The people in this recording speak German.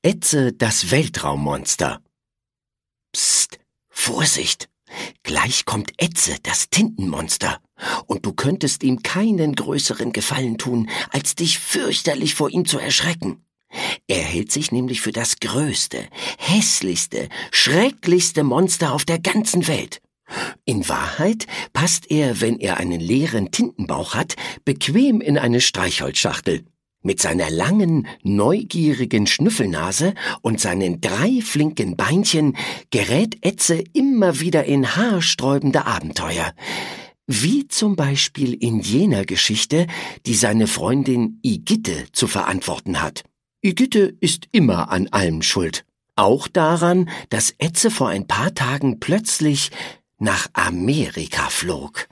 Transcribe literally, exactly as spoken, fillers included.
Etze, das Weltraummonster. Psst, Vorsicht! Gleich kommt Etze, das Tintenmonster. Und du könntest ihm keinen größeren Gefallen tun, als dich fürchterlich vor ihm zu erschrecken. Er hält sich nämlich für das größte, hässlichste, schrecklichste Monster auf der ganzen Welt. In Wahrheit passt er, wenn er einen leeren Tintenbauch hat, bequem in eine Streichholzschachtel. Mit seiner langen, neugierigen Schnüffelnase und seinen drei flinken Beinchen gerät Etze immer wieder in haarsträubende Abenteuer. Wie zum Beispiel in jener Geschichte, die seine Freundin Igitte zu verantworten hat. Igitte ist immer an allem schuld. Auch daran, dass Etze vor ein paar Tagen plötzlich nach Amerika flog.